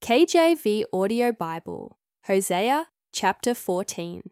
KJV Audio Bible, Hosea chapter 14.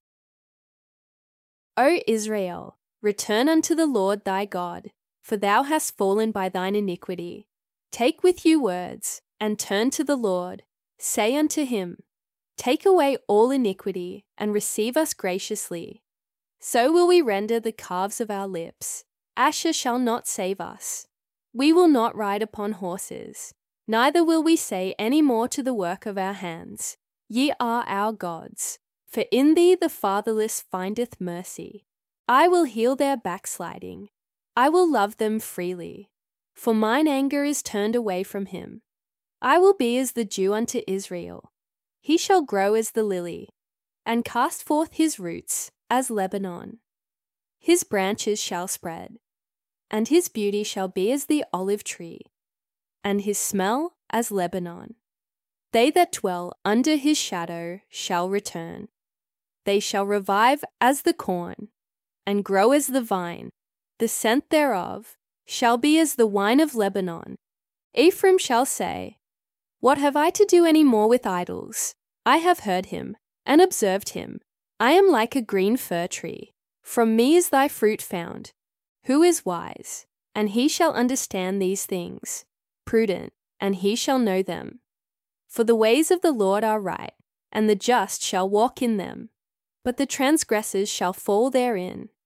O Israel, return unto the Lord thy God, for thou hast fallen by thine iniquity. Take with you words, and turn to the Lord. Say unto him, Take away all iniquity, and receive us graciously. So will we render the calves of our lips. Asher shall not save us. We will not ride upon horses, neither will we say any more to the work of our hands, Ye are our gods. For in thee the fatherless findeth mercy. I will heal their backsliding. I will love them freely. For mine anger is turned away from him. I will be as the dew unto Israel. He shall grow as the lily, and cast forth his roots as Lebanon. His branches shall spread, and his beauty shall be as the olive tree, and his smell as Lebanon. They that dwell under his shadow shall return. They shall revive as the corn, and grow as the vine. The scent thereof shall be as the wine of Lebanon. Ephraim shall say, What have I to do any more with idols? I have heard him, and observed him. I am like a green fir tree. From me is thy fruit found. Who is wise? And he shall understand these things. Prudent, and he shall know them. For the ways of the Lord are right, and the just shall walk in them. But the transgressors shall fall therein.